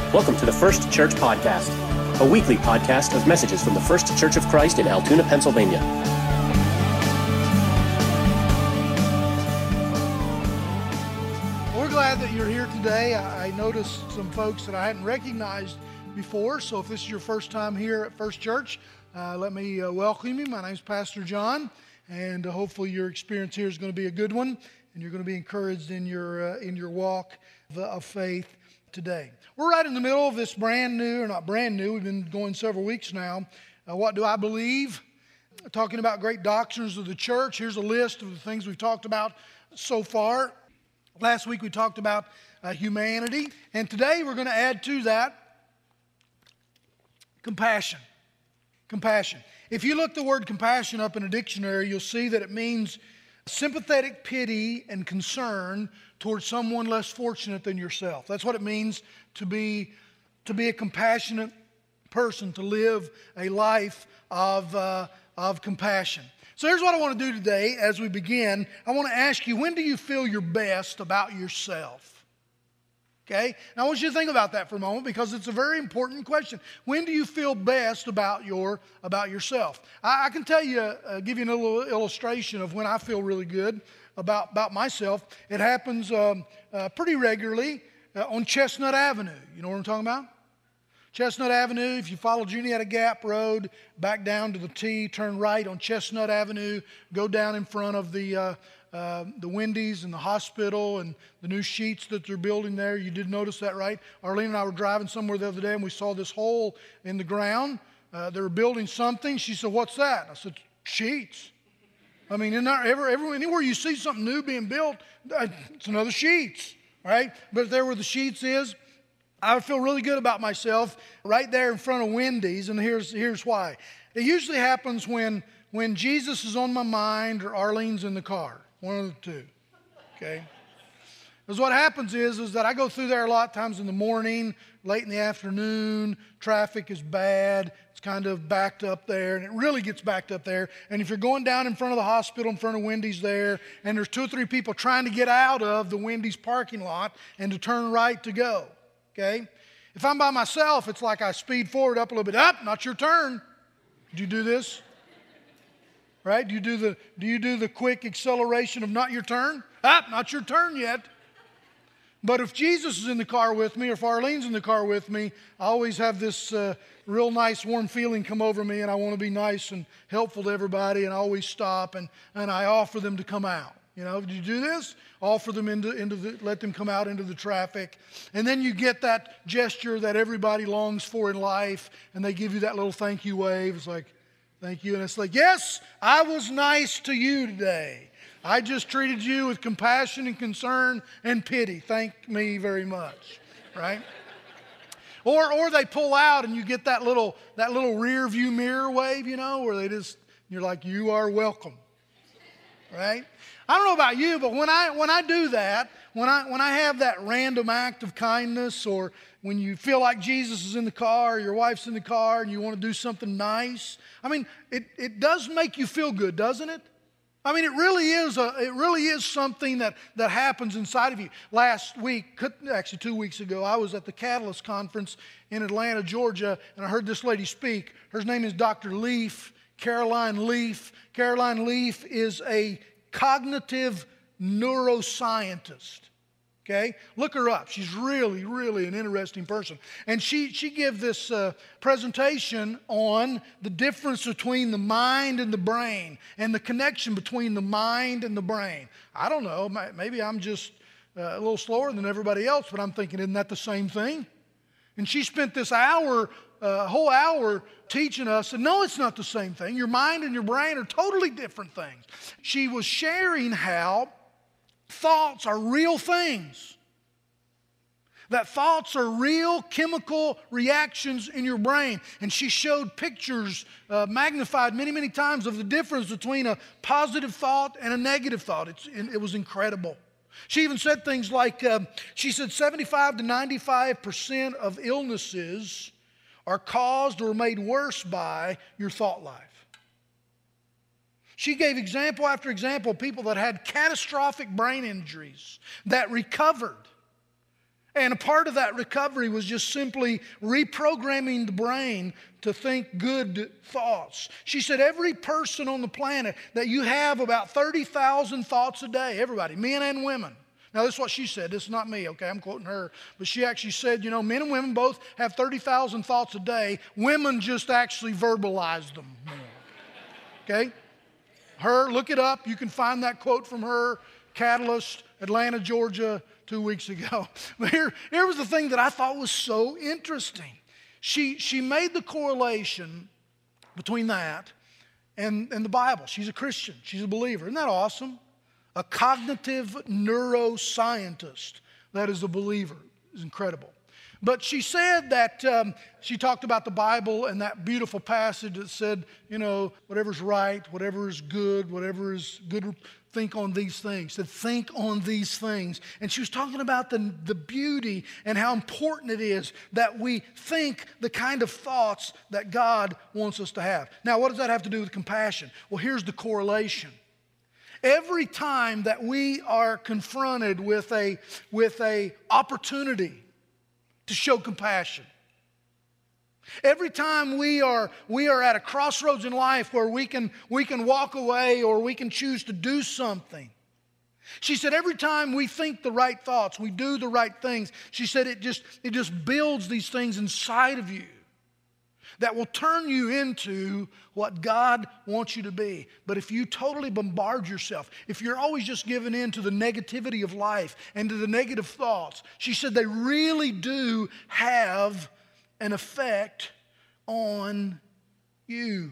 Welcome to the First Church Podcast, a weekly podcast of messages from the First Church of Christ in Altoona, Pennsylvania. We're glad that you're here today. I noticed some folks that I hadn't recognized before, so if this is your first time here at First Church, let me welcome you. My name is Pastor John, and hopefully your experience here is going to be a good one, and you're going to be encouraged in your walk of faith today. We're right in the middle of this brand new, or not brand new, we've been going several weeks now. What do I believe? Talking about great doctrines of the church. Here's a list of the things we've talked about so far. Last week we talked about humanity, and today we're going to add to that compassion. Compassion. If you look the word compassion up in a dictionary, you'll see that it means sympathetic pity and concern towards someone less fortunate than yourself. That's what it means to be a compassionate person, to live a life of compassion. So here's what I want to do today as we begin. I want to ask you, when do you feel your best about yourself? Okay? Now I want you to think about that for a moment because it's a very important question. When do you feel best about yourself? I can tell you, give you a little illustration of when I feel really good about myself. It happens pretty regularly on Chestnut Avenue. You know what I'm talking about? Chestnut Avenue, if you follow Juniata Gap Road, back down to the T, turn right on Chestnut Avenue, go down in front of the Wendy's and the hospital and the new sheets that they're building there. You did notice that, right? Arlene and I were driving somewhere the other day and we saw this hole in the ground. They were building something. She said, "What's that?" I said, "Sheets." I mean, anywhere you see something new being built, it's another sheets, right? But there where the sheets is, I would feel really good about myself right there in front of Wendy's, and here's why. It usually happens when Jesus is on my mind or Arlene's in the car, one of the two, okay? Because what happens is that I go through there a lot of times in the morning, late in the afternoon, traffic is bad, it's kind of backed up there, and it really gets backed up there. And if you're going down in front of the hospital, in front of Wendy's there, and there's 2 or 3 people trying to get out of the Wendy's parking lot and to turn right to go, okay? If I'm by myself, it's like I speed forward up a little bit. Up, not your turn. Did you do this? Right? Do you do the quick acceleration of not your turn? Up, not your turn yet. But if Jesus is in the car with me, or if Arlene's in the car with me, I always have this real nice warm feeling come over me, and I want to be nice and helpful to everybody, and I always stop and I offer them to come out. You know, did you do this? Offer them let them come out into the traffic. And then you get that gesture that everybody longs for in life, and they give you that little thank you wave. It's like, thank you. And it's like, yes, I was nice to you today. I just treated you with compassion and concern and pity. Thank me very much, right? Or they pull out and you get that little rear view mirror wave, you know, where you're like, you are welcome, right? I don't know about you, but when I do that, when I have that random act of kindness, or when you feel like Jesus is in the car, or your wife's in the car, and you want to do something nice, I mean, it does make you feel good, doesn't it? I mean, it really is something that happens inside of you. Last week, actually 2 weeks ago, I was at the Catalyst Conference in Atlanta, Georgia, and I heard this lady speak. Her name is Dr. Leaf, Caroline Leaf. Caroline Leaf is a cognitive neuroscientist. Okay? Look her up. She's really, really an interesting person. And she gave this presentation on the difference between the mind and the brain and the connection between the mind and the brain. I don't know. Maybe I'm just a little slower than everybody else, but I'm thinking, isn't that the same thing? And she spent this whole hour teaching us, and no, it's not the same thing. Your mind and your brain are totally different things. She was sharing how thoughts are real things. That thoughts are real chemical reactions in your brain. And she showed pictures, magnified many, many times, of the difference between a positive thought and a negative thought. It was incredible. She even said things like, she said 75 to 95% of illnesses are caused or made worse by your thought life. She gave example after example of people that had catastrophic brain injuries that recovered. And a part of that recovery was just simply reprogramming the brain to think good thoughts. She said every person on the planet, that you have about 30,000 thoughts a day, everybody, men and women. Now, this is what she said. This is not me, okay? I'm quoting her. But she actually said, you know, men and women both have 30,000 thoughts a day. Women just actually verbalize them more. Okay? Her, look it up. You can find that quote from her, Catalyst, Atlanta, Georgia, 2 weeks ago. But here was the thing that I thought was so interesting. She made the correlation between that and the Bible. She's a Christian. She's a believer. Isn't that awesome? A cognitive neuroscientist that is a believer is incredible. But she said that she talked about the Bible and that beautiful passage that said, you know, whatever's right, whatever is good, think on these things. Said, think on these things. And she was talking about the beauty and how important it is that we think the kind of thoughts that God wants us to have. Now, what does that have to do with compassion? Well, here's the correlation. Every time that we are confronted with a opportunity to show compassion, every time we are at a crossroads in life where we can walk away or we can choose to do something. She said every time we think the right thoughts, we do the right things, she said it just builds these things inside of you that will turn you into what God wants you to be. But if you totally bombard yourself, if you're always just giving in to the negativity of life and to the negative thoughts, she said they really do have an effect on you.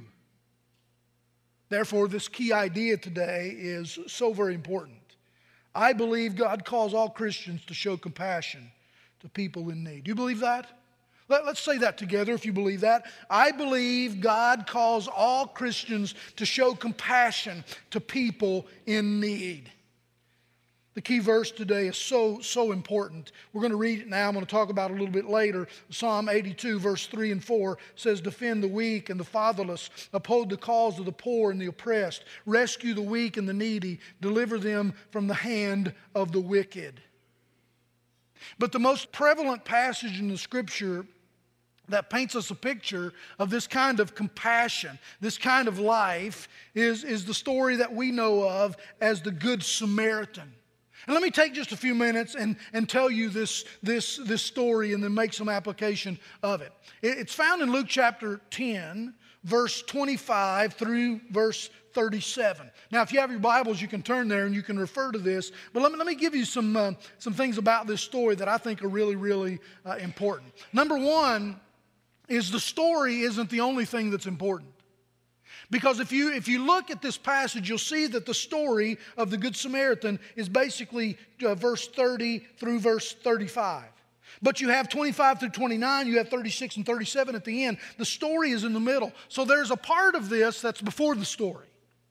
Therefore, this key idea today is so very important. I believe God calls all Christians to show compassion to people in need. Do you believe that? Let's say that together if you believe that. I believe God calls all Christians to show compassion to people in need. The key verse today is so important. We're going to read it now. I'm going to talk about it a little bit later. Psalm 82, verse 3 and 4 says, defend the weak and the fatherless, uphold the cause of the poor and the oppressed, rescue the weak and the needy, deliver them from the hand of the wicked. But the most prevalent passage in the Scripture that paints us a picture of this kind of compassion, this kind of life, is the story that we know of as the Good Samaritan. And let me take just a few minutes and tell you this story and then make some application of it. It's found in Luke chapter 10, verse 25 through verse 37. Now, if you have your Bibles, you can turn there and you can refer to this. But let me give you some things about this story that I think are really, really important. Number one is the story isn't the only thing that's important. Because if you look at this passage, you'll see that the story of the Good Samaritan is basically verse 30 through verse 35. But you have 25 through 29, you have 36 and 37 at the end. The story is in the middle. So there's a part of this that's before the story.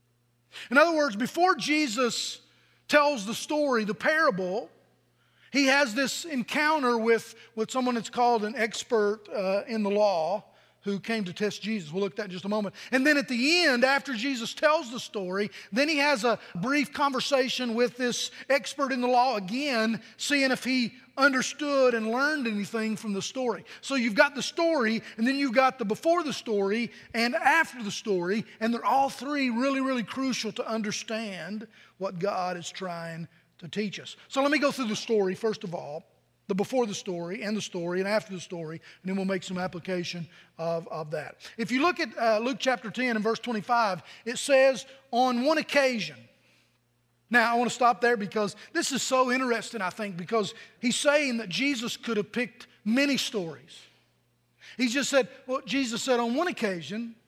In other words, before Jesus tells the story, the parable, he has this encounter with someone that's called an expert in the law who came to test Jesus. We'll look at that in just a moment. And then at the end, after Jesus tells the story, then he has a brief conversation with this expert in the law again, seeing if he understood and learned anything from the story. So you've got the story, and then you've got the before the story and after the story, and they're all three really, really crucial to understand what God is trying to teach us. So let me go through the story first of all, the before the story and after the story, and then we'll make some application of that. If you look at Luke chapter 10 and verse 25, it says, on one occasion. Now, I want to stop there because this is so interesting, I think, because he's saying that Jesus could have picked many stories. He just said, well, Jesus said on one occasion.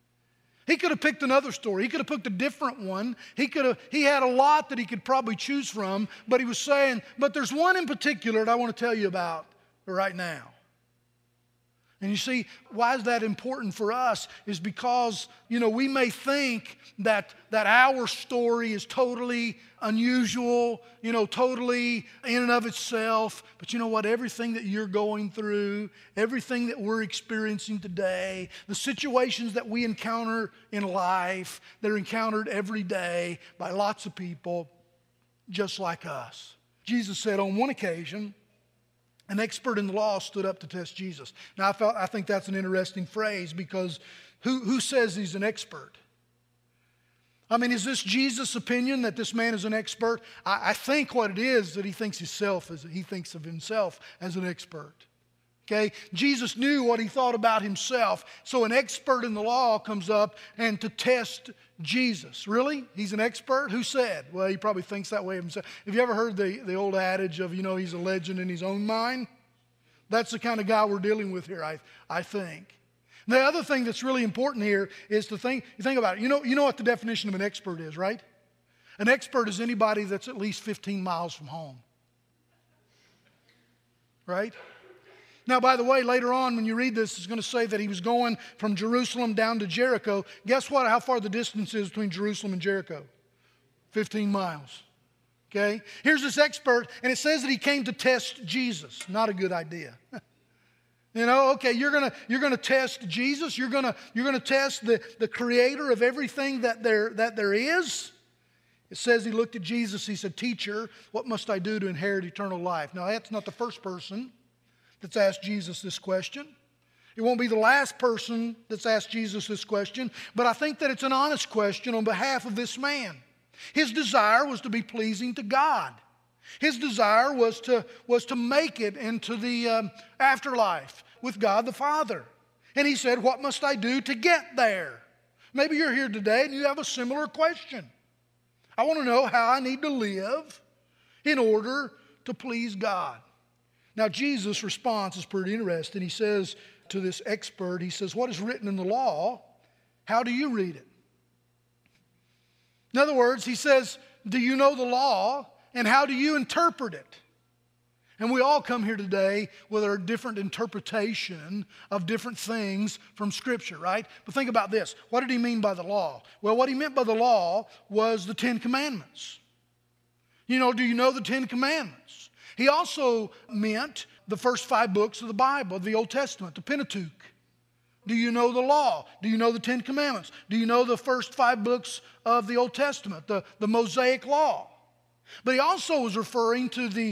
He could have picked another story. He could have picked a different one. He had a lot that he could probably choose from, but he was saying, but there's one in particular that I want to tell you about right now. And you see, why is that important for us is because, we may think that our story is totally unusual, totally in and of itself. But you know what? Everything that you're going through, everything that we're experiencing today, the situations that we encounter in life, they're encountered every day by lots of people just like us. Jesus said on one occasion, An expert in the law stood up to test Jesus. Now, I think that's an interesting phrase because who says he's an expert? I mean, is this Jesus' opinion that this man is an expert? I think what it is that he thinks of himself as an expert. Okay? Jesus knew what he thought about himself. So an expert in the law comes up and to test Jesus. Really? He's an expert? Who said? Well, he probably thinks that way of himself. Have you ever heard the old adage of, he's a legend in his own mind? That's the kind of guy we're dealing with here, I think. The other thing that's really important here is to think about it. You know what the definition of an expert is, right? An expert is anybody that's at least 15 miles from home. Right? Now, by the way, later on when you read this, it's going to say that he was going from Jerusalem down to Jericho. Guess what? How far the distance is between Jerusalem and Jericho? 15 miles. Okay? Here's this expert, and it says that he came to test Jesus. Not a good idea. Okay, you're gonna test Jesus. You're gonna test the creator of everything that there is. It says he looked at Jesus. He said, "Teacher, what must I do to inherit eternal life?" Now, that's not the first person that's asked Jesus this question. It won't be the last person that's asked Jesus this question, but I think that it's an honest question on behalf of this man. His desire was to be pleasing to God. His desire was to make it into the afterlife with God the Father. And he said, "What must I do to get there?" Maybe you're here today and you have a similar question. I want to know how I need to live in order to please God. Now, Jesus' response is pretty interesting. He says to this expert, he says, "What is written in the law? How do you read it?" In other words, he says, "Do you know the law, and how do you interpret it?" And we all come here today with our different interpretation of different things from Scripture, right? But think about this. What did he mean by the law? Well, what he meant by the law was the 10 Commandments. Do you know the 10 Commandments? He also meant the first 5 books of the Bible, the Old Testament, the Pentateuch. Do you know the law? Do you know the 10 Commandments? Do you know the first 5 books of the Old Testament, the Mosaic Law? But he also was referring to the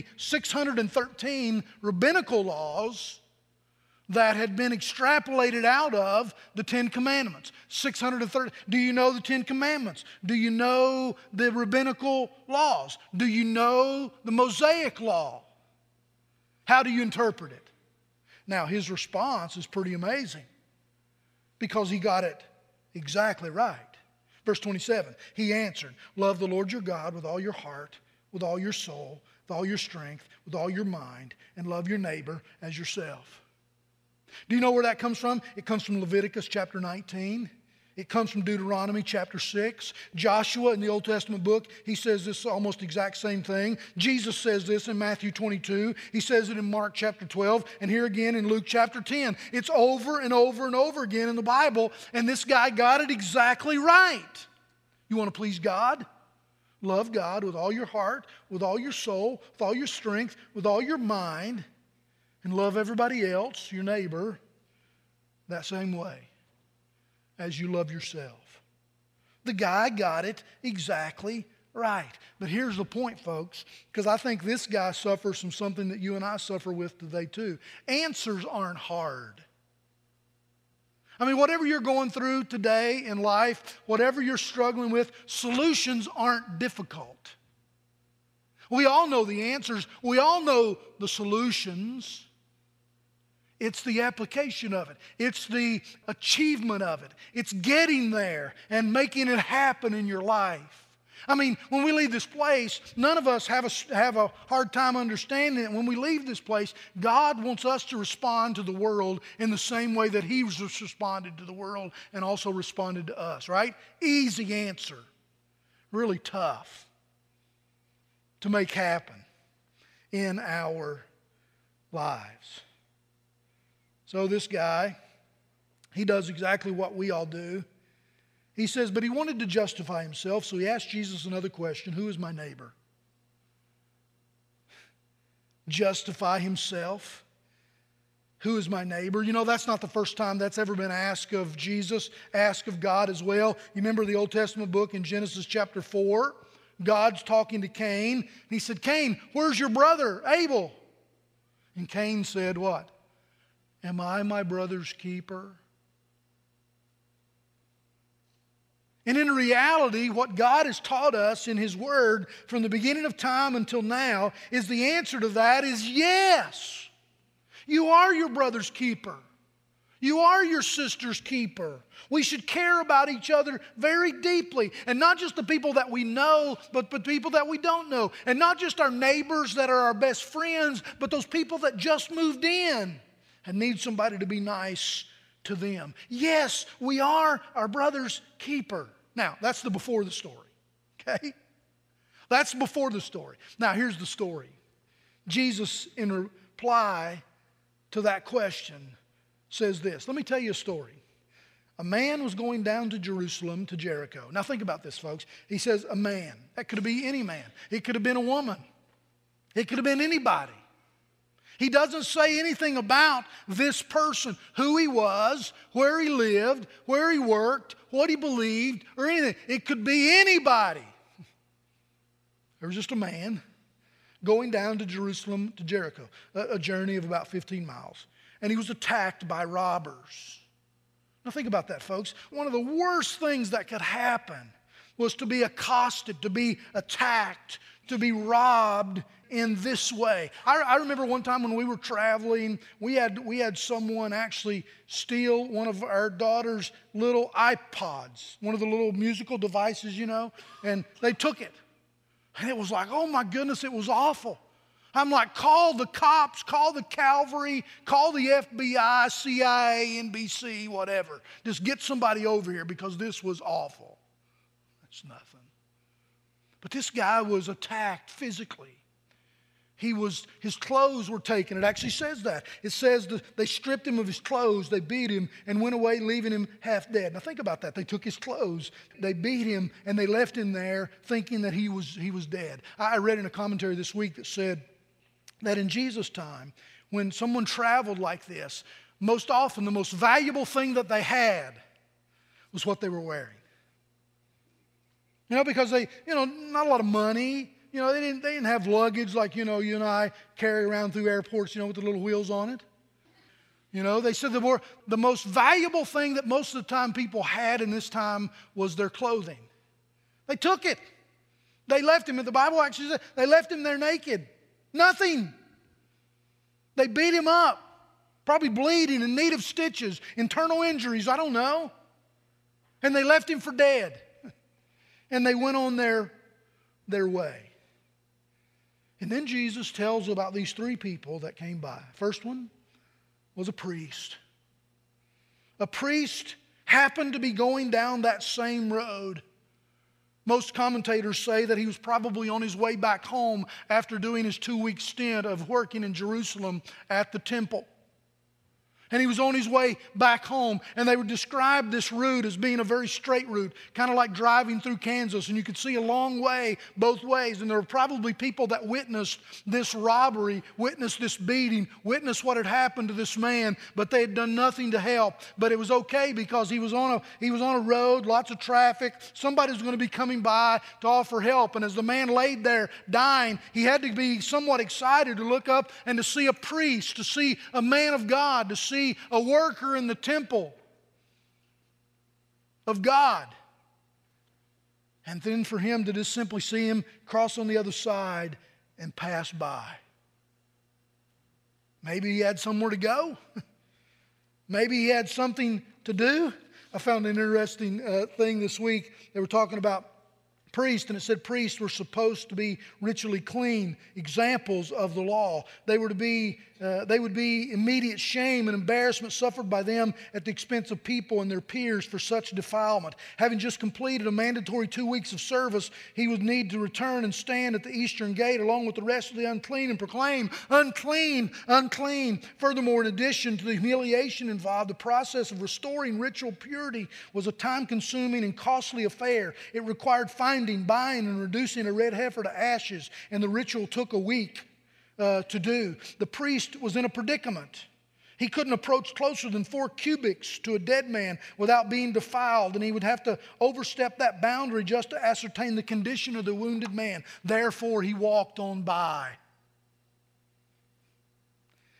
613 rabbinical laws that had been extrapolated out of the 10 Commandments. 630. Do you know the 10 Commandments? Do you know the rabbinical laws? Do you know the Mosaic Law? How do you interpret it? Now, his response is pretty amazing because he got it exactly right. Verse 27, he answered, "Love the Lord your God with all your heart, with all your soul, with all your strength, with all your mind, and love your neighbor as yourself." Do you know where that comes from? It comes from Leviticus chapter 19. It comes from Deuteronomy chapter 6. Joshua in the Old Testament book, he says this almost exact same thing. Jesus says this in Matthew 22. He says it in Mark chapter 12. And here again in Luke chapter 10. It's over and over and over again in the Bible. And this guy got it exactly right. You want to please God? Love God with all your heart, with all your soul, with all your strength, with all your mind. And love everybody else, your neighbor, that same way as you love yourself. The guy got it exactly right. But here's the point, folks, because I think this guy suffers from something that you and I suffer with today too. Answers aren't hard. I mean, whatever you're going through today in life, whatever you're struggling with, solutions aren't difficult. We all know the answers. We all know the solutions. It's the application of it. It's the achievement of it. It's getting there and making it happen in your life. I mean, when we leave this place, none of us have a hard time understanding it. When we leave this place, God wants us to respond to the world in the same way that He responded to the world and also responded to us, right? Easy answer. Really tough to make happen in our lives. So this guy, he does exactly what we all do. He says, but he wanted to justify himself, so he asked Jesus another question: who is my neighbor? Justify himself. Who is my neighbor? You know, that's not the first time that's ever been asked of Jesus, asked of God as well. You remember the Old Testament book in Genesis chapter 4? God's talking to Cain. And he said, Cain, where's your brother Abel? And Cain said what? Am I my brother's keeper? And in reality, what God has taught us in His Word from the beginning of time until now is the answer to that is yes. You are your brother's keeper. You are your sister's keeper. We should care about each other very deeply. And not just the people that we know, but people that we don't know. And not just our neighbors that are our best friends, but those people that just moved in and need somebody to be nice to them. Yes, we are our brother's keeper. Now, that's the before the story, okay? That's before the story. Now, here's the story. Jesus, in reply to that question, says this. Let me tell you a story. A man was going down to Jerusalem, to Jericho. Now, think about this, folks. He says a man. That could be any man. It could have been a woman. It could have been anybody. He doesn't say anything about this person, who he was, where he lived, where he worked, what he believed, or anything. It could be anybody. There was just a man going down to Jerusalem, to Jericho, a journey of about 15 miles. And he was attacked by robbers. Now think about that, folks. One of the worst things that could happen was to be accosted, to be attacked, to be robbed in this way. I remember one time when we were traveling, we had someone actually steal one of our daughter's little iPods, one of the little musical devices, and they took it. And it was like, oh my goodness, it was awful. I'm like, call the cops, call the Calvary, call the FBI, CIA, NBC, whatever. Just get somebody over here because this was awful. That's nothing. But this guy was attacked physically. His clothes were taken. It actually says that. It says that they stripped him of his clothes, they beat him, and went away, leaving him half dead. Now think about that. They took his clothes, they beat him, and they left him there thinking that he was dead. I read in a commentary this week that said that in Jesus' time, when someone traveled like this, most often the most valuable thing that they had was what they were wearing. Because they, not a lot of money. They didn't have luggage like, you and I carry around through airports, with the little wheels on it. They said the most valuable thing that most of the time people had in this time was their clothing. They took it. They left him. The Bible actually says they left him there naked. Nothing. They beat him up. Probably bleeding, in need of stitches, internal injuries, I don't know. And they left him for dead. And they went on their way. And then Jesus tells about these three people that came by. First one was a priest. A priest happened to be going down that same road. Most commentators say that he was probably on his way back home after doing his 2-week stint of working in Jerusalem at the temple. And he was on his way back home, and they would describe this route as being a very straight route, kind of like driving through Kansas, and you could see a long way both ways. And there were probably people that witnessed this robbery, witnessed this beating, witnessed what had happened to this man, but they had done nothing to help. But it was okay because he was on a road, lots of traffic. Somebody was going to be coming by to offer help. And as the man laid there dying, he had to be somewhat excited to look up and to see a priest, to see a man of God, to see a worker in the temple of God. And then for him to just simply see him cross on the other side and pass by. Maybe he had somewhere to go. Maybe he had something to do. I found an interesting thing this week. They were talking about priests, and it said priests were supposed to be ritually clean, examples of the law. They would be immediate shame and embarrassment suffered by them at the expense of people and their peers for such defilement. Having just completed a mandatory 2 weeks of service, he would need to return and stand at the eastern gate along with the rest of the unclean and proclaim, unclean, unclean. Furthermore, in addition to the humiliation involved, the process of restoring ritual purity was a time-consuming and costly affair. It required finding, buying, and reducing a red heifer to ashes, and the ritual took a week to do. The priest was in a predicament. He couldn't approach closer than 4 cubits to a dead man without being defiled, and he would have to overstep that boundary just to ascertain the condition of the wounded man. Therefore, he walked on by.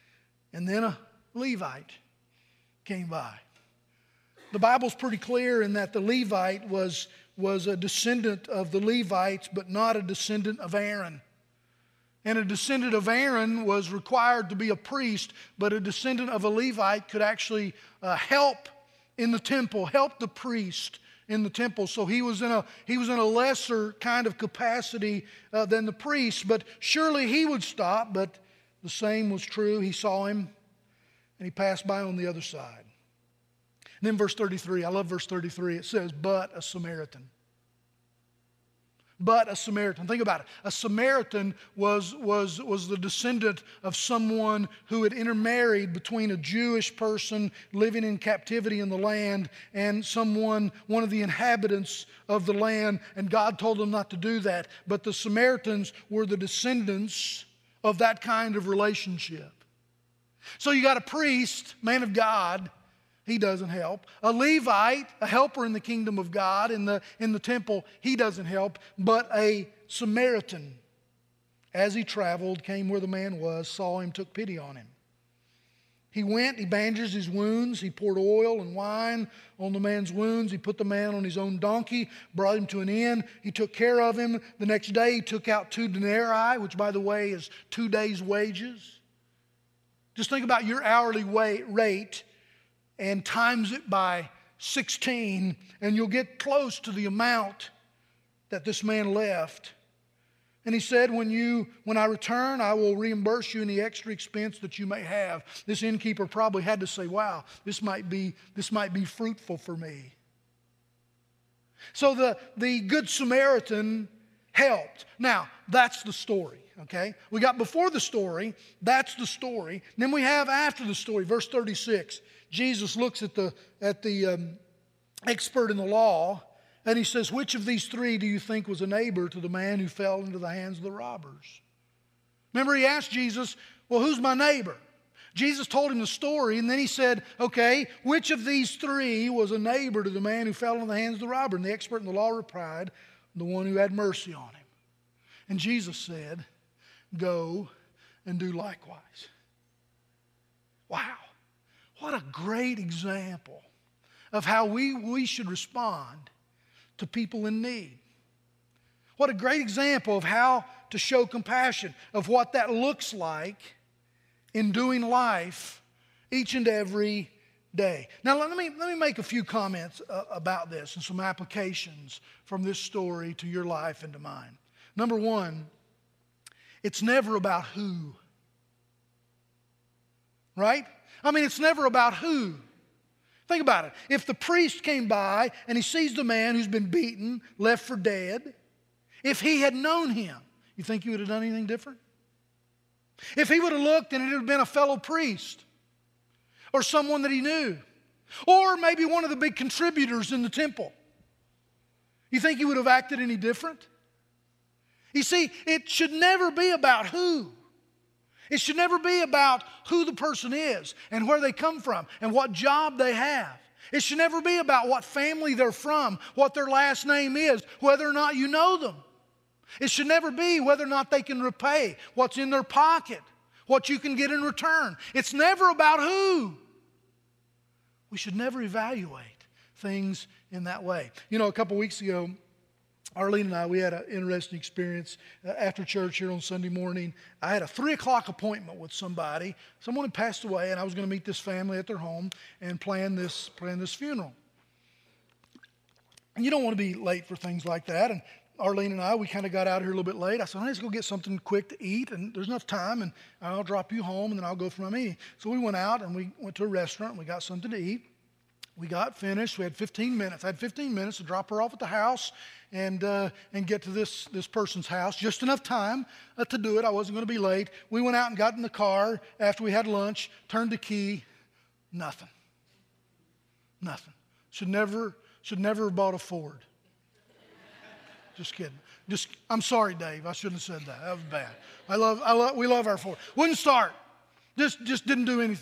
And then a Levite came by. The Bible's pretty clear in that the Levite was a descendant of the Levites, but not a descendant of Aaron. And a descendant of Aaron was required to be a priest, but a descendant of a Levite could actually help in the temple, help the priest in the temple. So he was in a lesser kind of capacity than the priest, but surely he would stop. But the same was true. He saw him and he passed by on the other side. And then verse 33, I love verse 33. It says, but a Samaritan. But a Samaritan. Think about it. A Samaritan was the descendant of someone who had intermarried between a Jewish person living in captivity in the land and one of the inhabitants of the land, and God told them not to do that. But the Samaritans were the descendants of that kind of relationship. So you got a priest, man of God. He doesn't help. A Levite, a helper in the kingdom of God in the temple, he doesn't help. But a Samaritan, as he traveled, came where the man was, saw him, took pity on him. He went, he bandaged his wounds, he poured oil and wine on the man's wounds. He put the man on his own donkey, brought him to an inn. He took care of him. The next day he took out 2 denarii, which by the way is 2 days' wages. Just think about your hourly rate and times it by 16, and you'll get close to the amount that this man left. And he said, when I return, I will reimburse you any extra expense that you may have. This innkeeper probably had to say, wow, this might be fruitful for me. So the Good Samaritan helped. Now, that's the story, okay? We got before the story, that's the story. Then we have after the story, verse 36. Jesus looks at the expert in the law, and he says, which of these 3 do you think was a neighbor to the man who fell into the hands of the robbers? Remember, he asked Jesus, well, who's my neighbor? Jesus told him the story, and then he said, okay, which of these 3 was a neighbor to the man who fell into the hands of the robber? And the expert in the law replied, the one who had mercy on him. And Jesus said, go and do likewise. Wow. What a great example of how we should respond to people in need. What a great example of how to show compassion, of what that looks like in doing life each and every day. Now let me make a few comments about this and some applications from this story to your life and to mine. Number 1, it's never about who. Right? I mean, it's never about who. Think about it. If the priest came by and he sees the man who's been beaten, left for dead, if he had known him, you think he would have done anything different? If he would have looked and it had been a fellow priest or someone that he knew, or maybe one of the big contributors in the temple, you think he would have acted any different? You see, it should never be about who. It should never be about who the person is and where they come from and what job they have. It should never be about what family they're from, what their last name is, whether or not you know them. It should never be whether or not they can repay, what's in their pocket, what you can get in return. It's never about who. We should never evaluate things in that way. You know, a couple weeks ago, Arlene and I, we had an interesting experience after church here on Sunday morning. I had a 3 o'clock appointment with somebody. Someone had passed away, and I was going to meet this family at their home and plan this funeral. And you don't want to be late for things like that. And Arlene and I, we kind of got out here a little bit late. I said, let's go get something quick to eat, and there's enough time, and I'll drop you home, and then I'll go for my meeting. So we went out, and we went to a restaurant, and we got something to eat. We got finished. We had 15 minutes. I had 15 minutes to drop her off at the house and get to this person's house. Just enough time to do it. I wasn't going to be late. We went out and got in the car after we had lunch, turned the key. Nothing. Nothing. Should never have bought a Ford. Just kidding. I'm sorry, Dave. I shouldn't have said that. That was bad. We love our Ford. Wouldn't start. Just didn't do anything.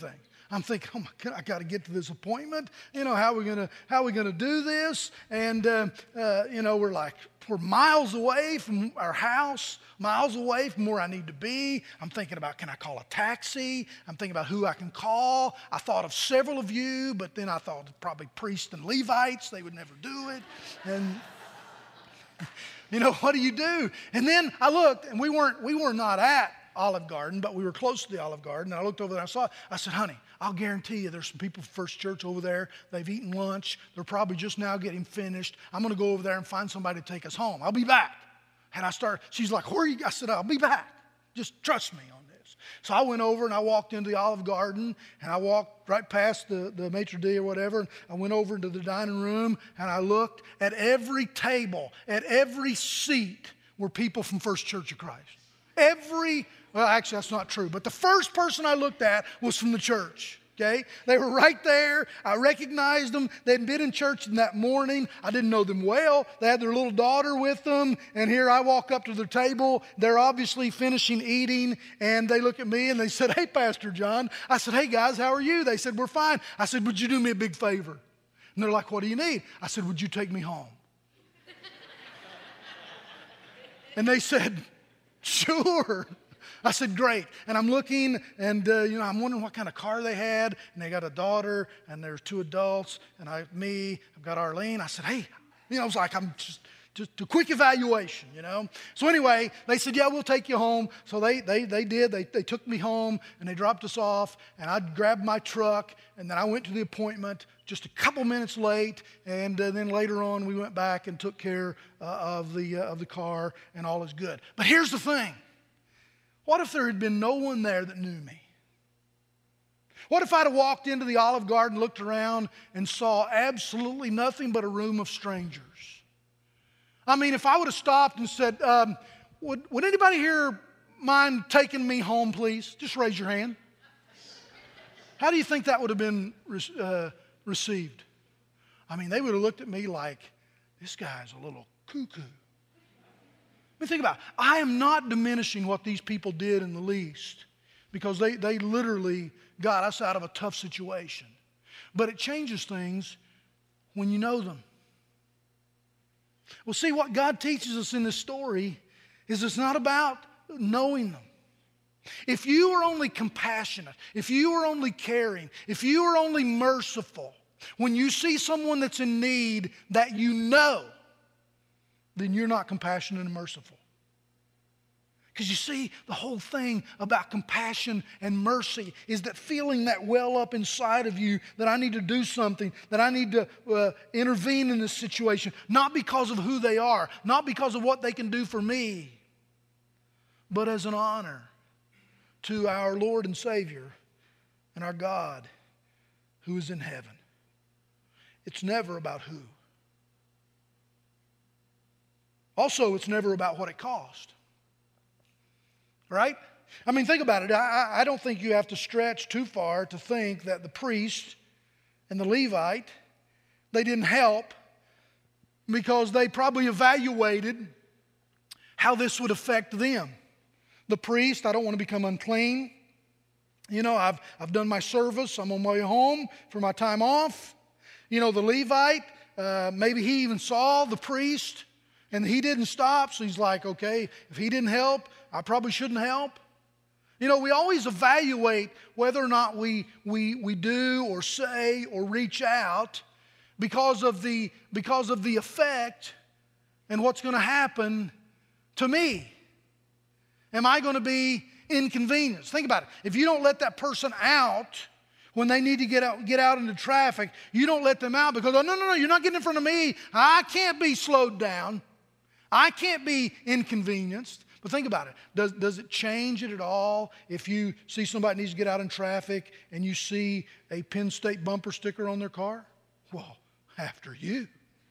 I'm thinking, oh my God, I got to get to this appointment. How are we gonna do this? And we're miles away from our house, miles away from where I need to be. I'm thinking about, can I call a taxi? I'm thinking about who I can call. I thought of several of you, but then I thought probably priests and Levites. They would never do it. And what do you do? And then I looked, and we were not at Olive Garden, but we were close to the Olive Garden. And I looked over there and I said, honey, I'll guarantee you there's some people from First Church over there. They've eaten lunch. They're probably just now getting finished. I'm going to go over there and find somebody to take us home. I'll be back. And she's like, where are you? I said, I'll be back. Just trust me on this. So I went over and I walked into the Olive Garden, and I walked right past the maitre d' or whatever. And I went over into the dining room, and I looked at every table, at every seat were people from First Church of Christ. Well, actually, that's not true. But the first person I looked at was from the church, okay? They were right there. I recognized them. They'd been in church that morning. I didn't know them well. They had their little daughter with them. And here I walk up to their table. They're obviously finishing eating. And they look at me and they said, hey, Pastor John. I said, hey, guys, how are you? They said, we're fine. I said, would you do me a big favor? And they're like, what do you need? I said, would you take me home? And they said, sure. I said, great. And I'm looking, and I'm wondering what kind of car they had. And they got a daughter, and there's 2 adults, and I've got Arlene. I said, hey, I was like, I'm just a quick evaluation, So anyway, they said, yeah, we'll take you home. So they did. They took me home, and they dropped us off, and I grabbed my truck, and then I went to the appointment just a couple minutes late, and then later on we went back and took care of the car, and all is good. But here's the thing. What if there had been no one there that knew me? What if I'd have walked into the Olive Garden, looked around, and saw absolutely nothing but a room of strangers? I mean, if I would have stopped and said, would anybody here mind taking me home, please? Just raise your hand. How do you think that would have been received? I mean, they would have looked at me like, this guy's a little cuckoo. I mean, think about it. I am not diminishing what these people did in the least, because they literally got us out of a tough situation. But it changes things when you know them. Well, see, what God teaches us in this story is it's not about knowing them. If you are only compassionate, if you are only caring, if you are only merciful, when you see someone that's in need that you know, then you're not compassionate and merciful. Because you see, the whole thing about compassion and mercy is that feeling that well up inside of you that I need to do something, that I need to intervene in this situation, not because of who they are, not because of what they can do for me, but as an honor to our Lord and Savior and our God who is in heaven. It's never about who. Also, it's never about what it cost. Right? I mean, think about it. I don't think you have to stretch too far to think that the priest and the Levite, they didn't help because they probably evaluated how this would affect them. The priest, I don't want to become unclean. I've done my service. I'm on my way home for my time off. The Levite, maybe he even saw the priest, and he didn't stop, so he's like, okay, if he didn't help, I probably shouldn't help. We always evaluate whether or not we do or say or reach out because of the effect and what's going to happen to me. Am I going to be inconvenienced? Think about it. If you don't let that person out when they need to get out into traffic, you don't let them out because, oh, no, you're not getting in front of me. I can't be slowed down. I can't be inconvenienced. But think about it. Does it change it at all if you see somebody needs to get out in traffic and you see a Penn State bumper sticker on their car? Well, after you.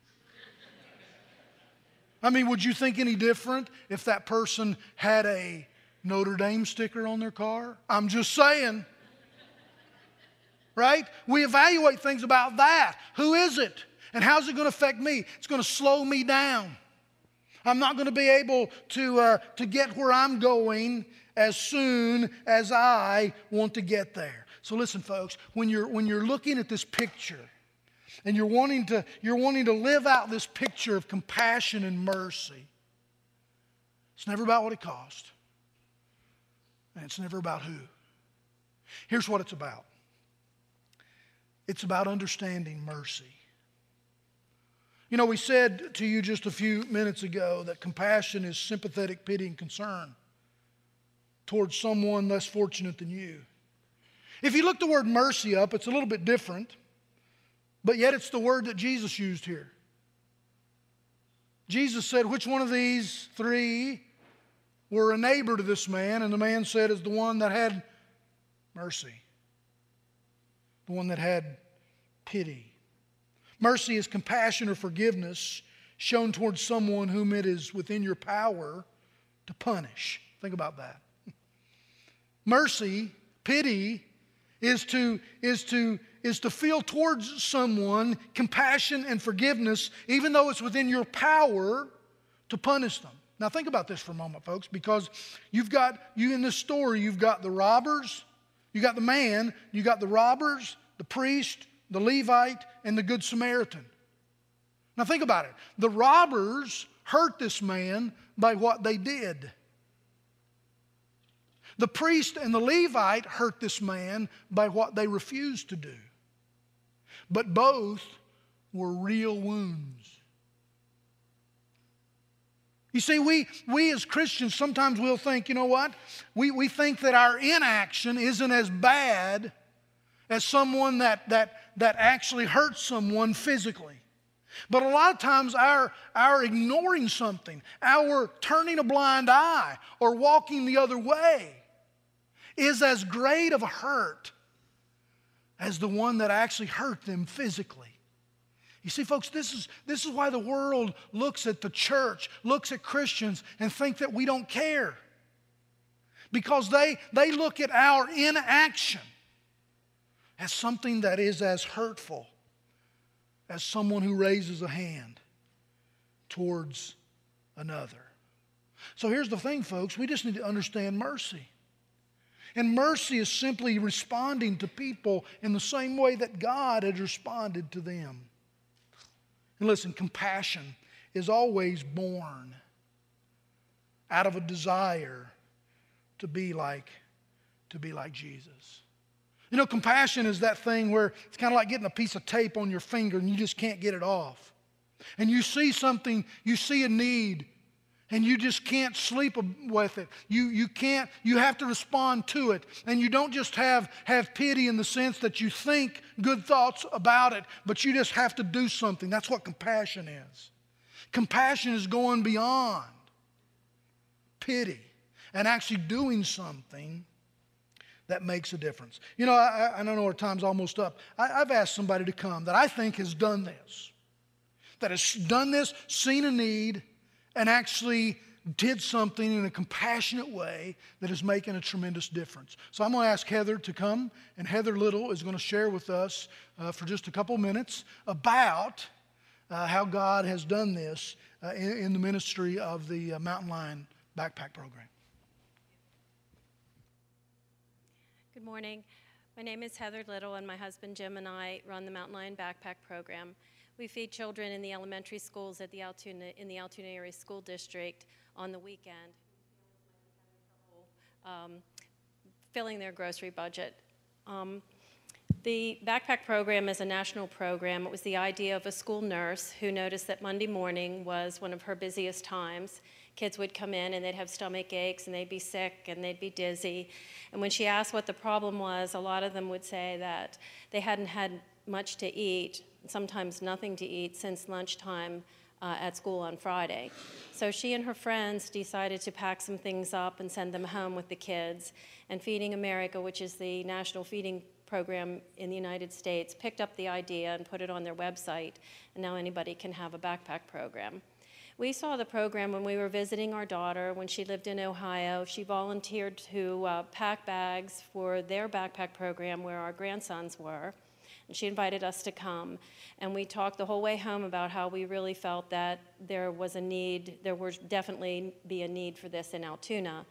I mean, would you think any different if that person had a Notre Dame sticker on their car? I'm just saying. Right? We evaluate things about that. Who is it? And how's it going to affect me? It's going to slow me down. I'm not going to be able to get where I'm going as soon as I want to get there. So listen, folks, when you're looking at this picture and you're wanting to live out this picture of compassion and mercy, it's never about what it costs, and it's never about who. Here's what it's about. It's about understanding mercy. You know, we said to you just a few minutes ago that compassion is sympathetic pity and concern towards someone less fortunate than you. If you look the word mercy up, it's a little bit different, but yet it's the word that Jesus used here. Jesus said, which one of these three were a neighbor to this man? And the man said, is the one that had mercy, the one that had pity. Mercy is compassion or forgiveness shown towards someone whom it is within your power to punish. Think about that. Mercy, pity, is to feel towards someone compassion and forgiveness, even though it's within your power to punish them. Now think about this for a moment, folks, because you in this story, you've got the robbers, you got the man, you got the robbers, the priest, the Levite, and the Good Samaritan. Now think about it. The robbers hurt this man by what they did. The priest and the Levite hurt this man by what they refused to do. But both were real wounds. You see, we as Christians, sometimes we'll think, you know what? We think that our inaction isn't as bad as someone that actually hurts someone physically. But a lot of times our ignoring something, our turning a blind eye or walking the other way is as great of a hurt as the one that actually hurt them physically. You see, folks, this is why the world looks at the church, looks at Christians, and think that we don't care. Because they look at our inaction as something that is as hurtful as someone who raises a hand towards another. So here's the thing, folks. We just need to understand mercy. And mercy is simply responding to people in the same way that God had responded to them. And listen, compassion is always born out of a desire to be like Jesus. You know, compassion is that thing where it's kind of like getting a piece of tape on your finger and you just can't get it off. And you see something, you see a need, and you just can't sleep with it. You have to respond to it. And you don't just have pity in the sense that you think good thoughts about it, but you just have to do something. That's what compassion is. Compassion is going beyond pity and actually doing something that makes a difference. You know, I don't know, our time's almost up. I've asked somebody to come that I think has done this. That has done this, seen a need, and actually did something in a compassionate way that is making a tremendous difference. So I'm going to ask Heather to come, and Heather Little is going to share with us for just a couple minutes about how God has done this in the ministry of the Mountain Lion Backpack Program. Good morning. My name is Heather Little, and my husband Jim and I run the Mountain Lion Backpack Program. We feed children in the elementary schools in the Altoona Area School District on the weekend, filling their grocery budget. The Backpack Program is a national program. It was the idea of a school nurse who noticed that Monday morning was one of her busiest times. Kids would come in and they'd have stomach aches and they'd be sick and they'd be dizzy. And when she asked what the problem was, a lot of them would say that they hadn't had much to eat, sometimes nothing to eat, since lunchtime at school on Friday. So she and her friends decided to pack some things up and send them home with the kids. And Feeding America, which is the national feeding program in the United States, picked up the idea and put it on their website. And now anybody can have a backpack program. We saw the program when we were visiting our daughter when she lived in Ohio. She volunteered to pack bags for their backpack program where our grandsons were. And she invited us to come. And we talked the whole way home about how we really felt that there was a need, there would definitely be a need for this in Altoona.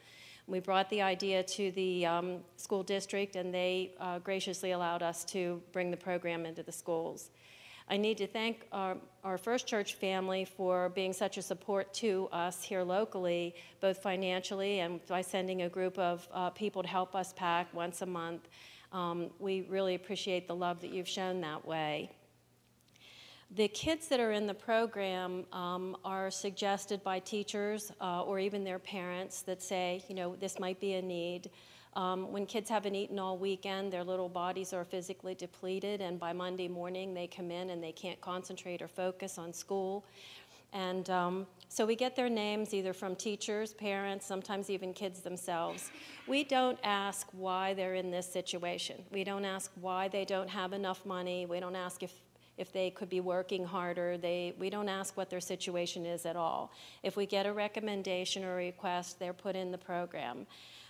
We brought the idea to the school district, and they graciously allowed us to bring the program into the schools. I need to thank our First Church family for being such a support to us here locally, both financially and by sending a group of people to help us pack once a month. We really appreciate the love that you've shown that way. The kids that are in the program are suggested by teachers or even their parents that say, this might be a need. When kids haven't eaten all weekend, their little bodies are physically depleted, and by Monday morning they come in and they can't concentrate or focus on school. And so we get their names either from teachers, parents, sometimes even kids themselves. We don't ask why they're in this situation. We don't ask why they don't have enough money. We don't ask if they could be working harder. We don't ask what their situation is at all. If we get a recommendation or a request, they're put in the program.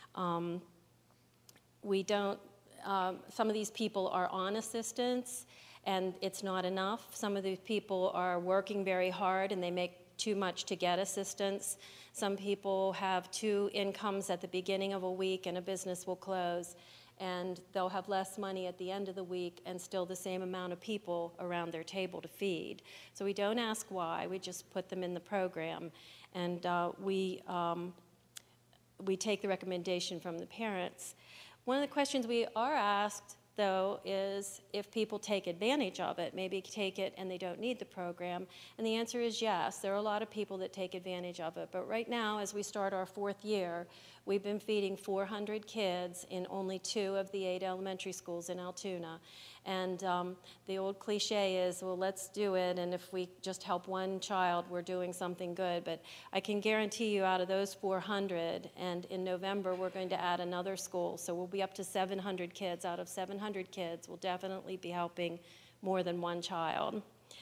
Some of these people are on assistance, and it's not enough. Some of these people are working very hard, and they make too much to get assistance. Some people have 2 incomes at the beginning of a week, and a business will close, and they'll have less money at the end of the week and still the same amount of people around their table to feed. So we don't ask why, we just put them in the program. And we take the recommendation from the parents. One of the questions we are asked, though, is if people take advantage of it, maybe take it and they don't need the program. And the answer is yes. There are a lot of people that take advantage of it. But right now, as we start our 4th year, we've been feeding 400 kids in only 2 of the 8 elementary schools in Altoona. And the old cliche is, well, let's do it, and if we just help one child, we're doing something good. But I can guarantee you out of those 400, and in November we're going to add another school, so we'll be up to 700 kids. Out of 700 kids, we'll definitely be helping more than one child.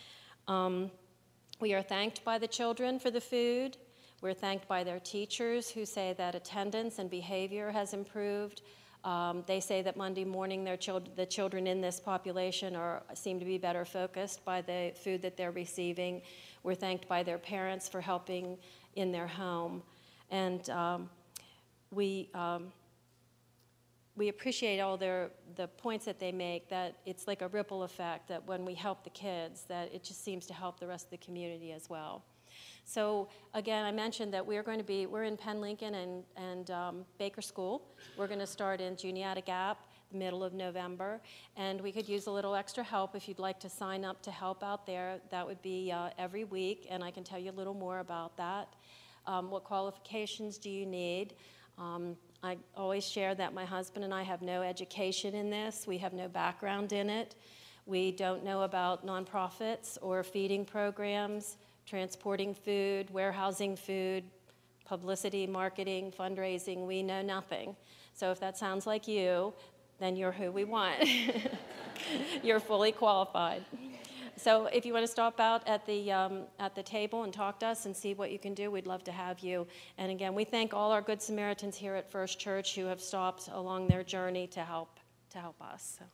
We are thanked by the children for the food. We're thanked by their teachers who say that attendance and behavior has improved. They say that Monday morning the children in this population seem to be better focused by the food that they're receiving. We're thanked by their parents for helping in their home. And we appreciate all the points that they make, that it's like a ripple effect, that when we help the kids, that it just seems to help the rest of the community as well. So again, I mentioned that we're in Penn Lincoln and Baker School. We're going to start in Juniata Gap, the middle of November, and we could use a little extra help. If you'd like to sign up to help out there, that would be every week, and I can tell you a little more about that. What qualifications do you need? I always share that my husband and I have no education in this. We have no background in it. We don't know about nonprofits or feeding programs, transporting food, warehousing food, publicity, marketing, fundraising. We know nothing. So if that sounds like you, then you're who we want. You're fully qualified. So if you want to stop out at the table and talk to us and see what you can do, we'd love to have you. And again, we thank all our Good Samaritans here at First Church who have stopped along their journey to help us. So.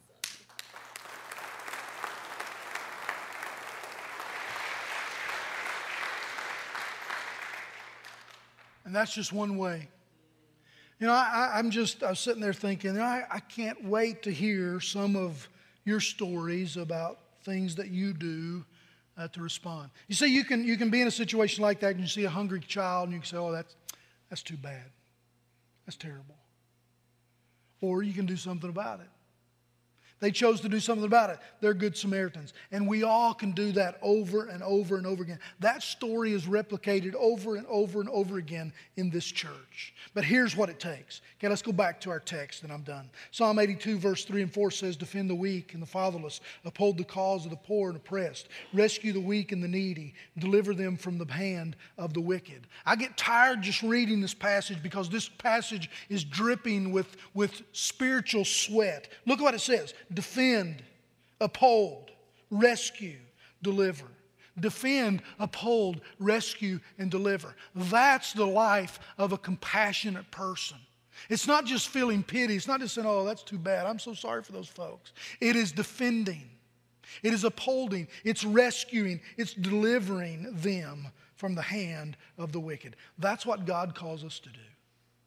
And that's just one way. I was sitting there thinking, I can't wait to hear some of your stories about things that you do to respond. You see, you can be in a situation like that and you see a hungry child and you can say, oh, that's too bad. That's terrible. Or you can do something about it. They chose to do something about it. They're Good Samaritans. And we all can do that over and over and over again. That story is replicated over and over and over again in this church. But here's what it takes. Okay, let's go back to our text and I'm done. Psalm 82 verse 3 and 4 says, defend the weak and the fatherless, uphold the cause of the poor and oppressed, rescue the weak and the needy, deliver them from the hand of the wicked. I get tired just reading this passage because this passage is dripping with spiritual sweat. Look at what it says. Defend, uphold, rescue, deliver. Defend, uphold, rescue, and deliver. That's the life of a compassionate person. It's not just feeling pity. It's not just saying, oh, that's too bad. I'm so sorry for those folks. It is defending. It is upholding. It's rescuing. It's delivering them from the hand of the wicked. That's what God calls us to do.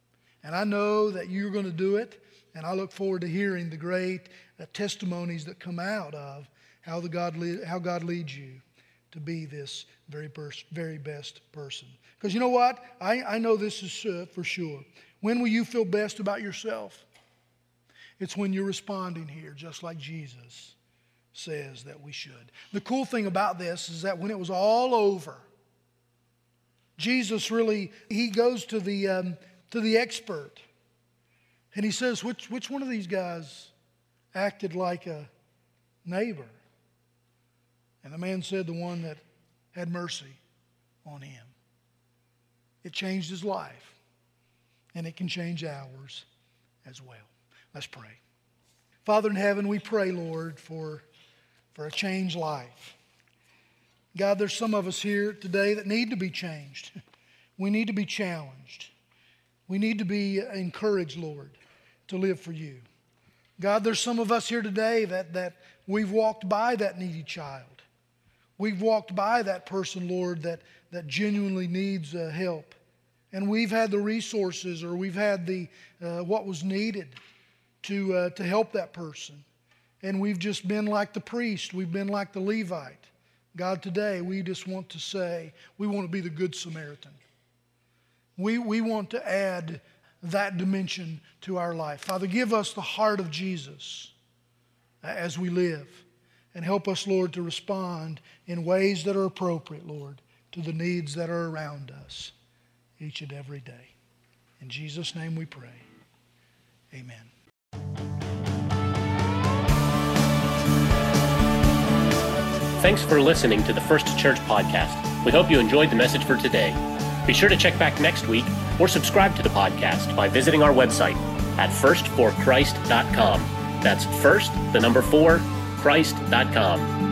And I know that you're going to do it, and I look forward to hearing the great testimonies that come out of how God leads you to be this very best person. Because you know what? I know this is for sure. When will you feel best about yourself? It's when you're responding here, just like Jesus says that we should. The cool thing about this is that when it was all over, Jesus he goes to the expert, and he says, which one of these guys acted like a neighbor? And the man said, the one that had mercy on him. It changed his life, and it can change ours as well. Let's pray. Father in heaven, we pray, Lord, for a changed life. God, there's some of us here today that need to be changed. We need to be challenged. We need to be encouraged, Lord, to live for you. God, there's some of us here today that we've walked by that needy child. We've walked by that person, Lord, that genuinely needs help. And we've had the resources, or we've had what was needed to help that person. And we've just been like the priest. We've been like the Levite. God, today we just want to say, we want to be the Good Samaritan. We want to add that dimension to our life. Father, give us the heart of Jesus as we live. And help us, Lord, to respond in ways that are appropriate, Lord, to the needs that are around us each and every day. In Jesus' name we pray. Amen. Thanks for listening to the First Church Podcast. We hope you enjoyed the message for today. Be sure to check back next week or subscribe to the podcast by visiting our website at firstforchrist.com. That's first, the number 4, Christ.com.